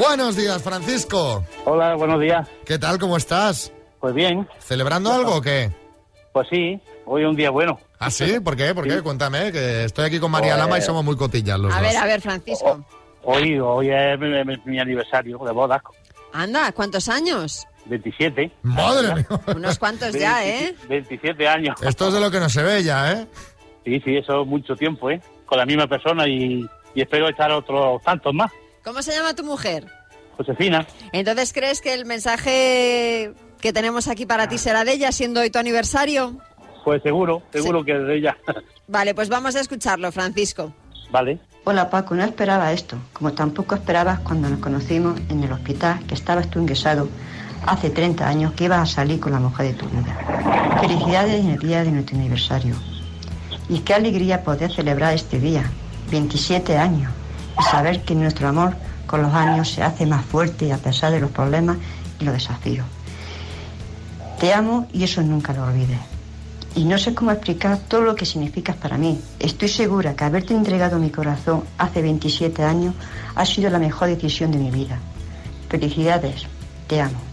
Buenos días, Francisco. Hola, buenos días. ¿Qué tal? ¿Cómo estás? Pues bien. ¿Celebrando algo o qué? Pues sí, hoy es un día bueno. ¿Ah, sí? ¿Por qué? ¿Por qué? Cuéntame, que estoy aquí con María Lama y somos muy cotillas los dos. A ver, Francisco. Hoy es mi aniversario de bodas. Anda, ¿cuántos años? 27. ¡Madre mía! Unos cuantos ya, ¿eh? 27 años. Esto es de lo que no se ve ya, ¿eh? Sí, eso es mucho tiempo, ¿eh? Con la misma persona y espero echar otros tantos más. ¿Cómo se llama tu mujer? Josefina. Entonces, ¿crees que el mensaje que tenemos aquí para ti será de ella, siendo hoy tu aniversario? Pues seguro Sí. que es de ella. Vale, pues vamos a escucharlo, Francisco. Vale. Hola Paco, no esperaba esto, como tampoco esperabas cuando nos conocimos en el hospital que estabas tú ingresado hace 30 años que ibas a salir con la mujer de tu vida. Felicidades en el día de nuestro aniversario. Y qué alegría poder celebrar este día, 27 años, y saber que nuestro amor con los años se hace más fuerte a pesar de los problemas y los desafíos. Te amo y eso nunca lo olvides. Y no sé cómo explicar todo lo que significas para mí. Estoy segura que haberte entregado mi corazón hace 27 años ha sido la mejor decisión de mi vida. Felicidades, te amo.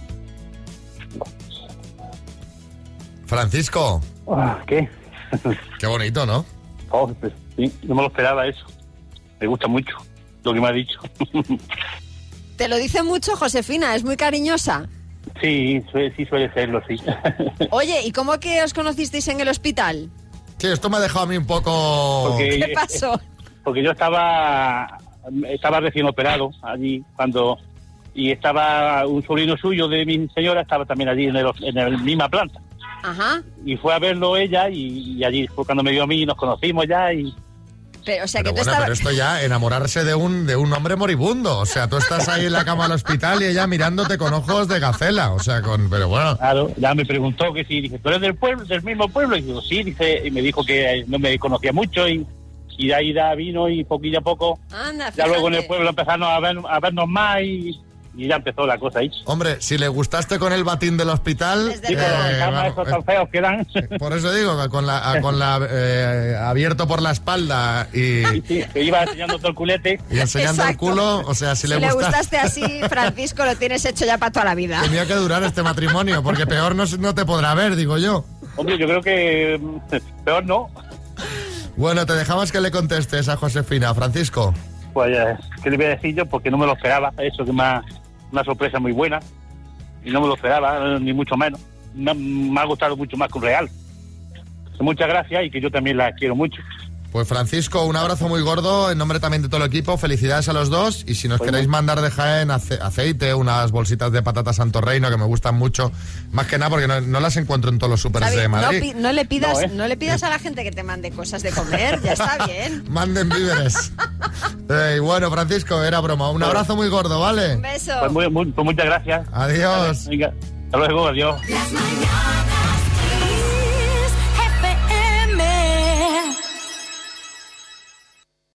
Francisco, ¿Qué? qué bonito, ¿no? Pues, sí, no me lo esperaba eso. Me gusta mucho lo que me ha dicho. Te lo dice mucho Josefina, es muy cariñosa. Sí suele serlo, sí. Oye, ¿y cómo que os conocisteis en el hospital? Sí, esto me ha dejado a mí un poco... Porque- ¿Qué pasó? Porque yo estaba recién operado allí y estaba un sobrino suyo de mi señora, estaba también allí en la misma planta. Ajá. Y fue a verlo ella y allí fue cuando me vio a mí y nos conocimos ya y... Pero, o sea, Pero que tú bueno, estabas... pero esto ya, enamorarse de un hombre moribundo. O sea, tú estás ahí en la cama del hospital y ella mirándote con ojos de gacela. O sea, pero bueno. Claro, ya me preguntó que si, dije, ¿tú eres del pueblo, del mismo pueblo? Y digo, sí, dice, y me dijo que no me conocía mucho y de ahí ya vino y poquillo a poco, Anda, ya luego en el fíjate. pueblo empezamos a vernos más y ya empezó la cosa ahí. Hombre, si le gustaste con el batín del hospital... Desde Sí, pero luego. en cama vamos, esos tan feos que dan. por eso digo, que con la abierto por la espalda y Sí, que iba enseñando todo el culete. enseñando el Exacto. culo, o sea, si Si le gustaste así, Francisco, lo tienes hecho ya para toda la vida. tenía que durar este matrimonio, porque peor no te podrá ver, digo yo. Hombre, yo creo que peor no. Bueno, te dejamos que le contestes a Josefina. Francisco. Pues, ¿qué le voy a decir yo? Porque no me lo esperaba. Eso que una sorpresa muy buena. Y no me lo esperaba, ni mucho menos. Me ha gustado mucho más que un real. Muchas gracias y que yo también la quiero mucho. Pues Francisco, un abrazo muy gordo en nombre también de todo el equipo. Felicidades a los dos. Y si nos Pues queréis muy- mandar de Jaén aceite, unas bolsitas de patatas Santo Reino que me gustan mucho, más que nada porque no las encuentro en todos los súperes Xavi, de Madrid. no le pidas, No, ¿eh? no le pidas a la gente que te mande cosas de comer, ya está bien. Manden víveres. Bueno, Francisco, era broma. Un abrazo muy gordo, ¿vale? Un beso. Pues muchas gracias. Adiós. Venga, hasta luego, adiós. Las mañanas.